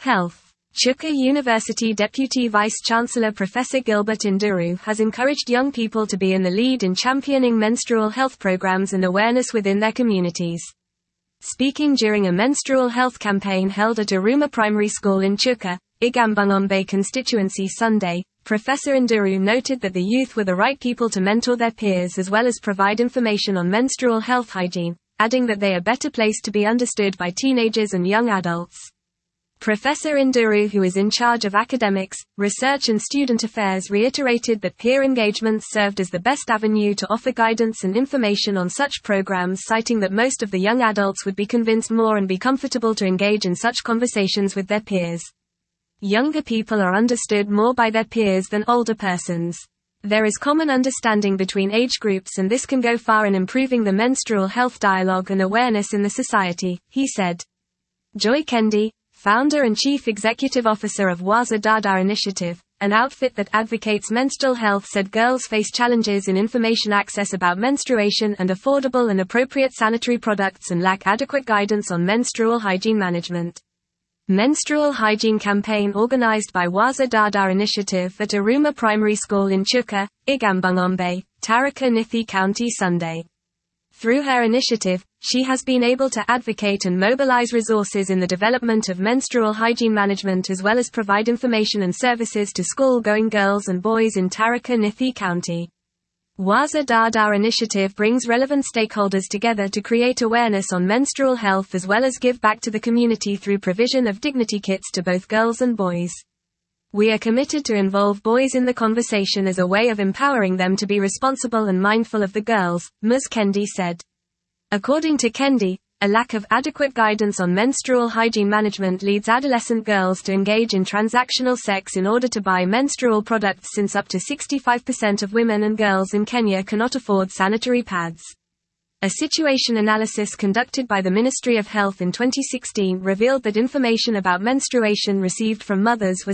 Health. Chuka University Deputy Vice-Chancellor Professor Gilbert Nduru has encouraged young people to be in the lead in championing menstrual health programs and awareness within their communities. Speaking during a menstrual health campaign held at Aruma Primary School in Chuka, Igambungombe constituency Sunday, Professor Nduru noted that the youth were the right people to mentor their peers as well as provide information on menstrual health hygiene, adding that they are better placed to be understood by teenagers and young adults. Professor Nduru, who is in charge of academics, research and student affairs, reiterated that peer engagement served as the best avenue to offer guidance and information on such programs, citing that most of the young adults would be convinced more and be comfortable to engage in such conversations with their peers. Younger people are understood more by their peers than older persons. There is common understanding between age groups, and this can go far in improving the menstrual health dialogue and awareness in the society, he said. Joy Kendi, founder and chief executive officer of Waza Dada Initiative, an outfit that advocates menstrual health, said girls face challenges in information access about menstruation and affordable and appropriate sanitary products and lack adequate guidance on menstrual hygiene management. Menstrual hygiene campaign organized by Waza Dada Initiative at Aruma Primary School in Chuka, Igambungombe, Tharaka Nithi County Sunday. Through her initiative, she has been able to advocate and mobilize resources in the development of menstrual hygiene management as well as provide information and services to school-going girls and boys in Tharaka Nithi County. Waza Dada Initiative brings relevant stakeholders together to create awareness on menstrual health as well as give back to the community through provision of dignity kits to both girls and boys. We are committed to involve boys in the conversation as a way of empowering them to be responsible and mindful of the girls, Ms. Kendi said. According to Kendi, a lack of adequate guidance on menstrual hygiene management leads adolescent girls to engage in transactional sex in order to buy menstrual products, since up to 65% of women and girls in Kenya cannot afford sanitary pads. A situation analysis conducted by the Ministry of Health in 2016 revealed that information about menstruation received from mothers was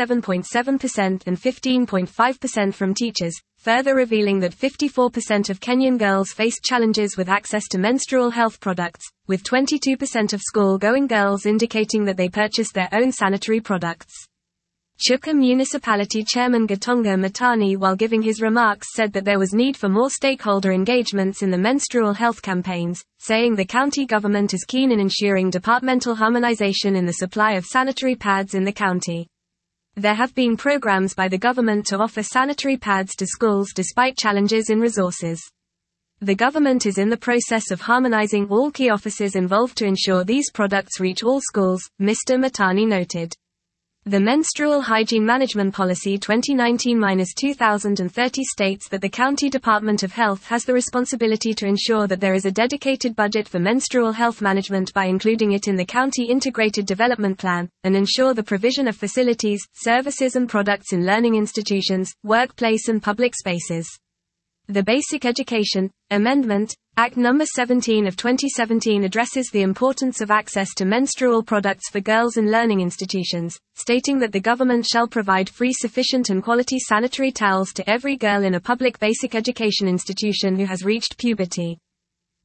87.7% and 15.5% from teachers, further revealing that 54% of Kenyan girls faced challenges with access to menstrual health products, with 22% of school-going girls indicating that they purchased their own sanitary products. Chuka Municipality Chairman Gatonga Matani, while giving his remarks, said that there was need for more stakeholder engagements in the menstrual health campaigns, saying the county government is keen in ensuring departmental harmonization in the supply of sanitary pads in the county. There have been programs by the government to offer sanitary pads to schools despite challenges in resources. The government is in the process of harmonizing all key offices involved to ensure these products reach all schools, Mr. Matani noted. The Menstrual Hygiene Management Policy 2019-2030 states that the County Department of Health has the responsibility to ensure that there is a dedicated budget for menstrual health management by including it in the County Integrated Development Plan, and ensure the provision of facilities, services and products in learning institutions, workplace and public spaces. The Basic Education Amendment, Act No. 17 of 2017 addresses the importance of access to menstrual products for girls in learning institutions, stating that the government shall provide free, sufficient and quality sanitary towels to every girl in a public basic education institution who has reached puberty.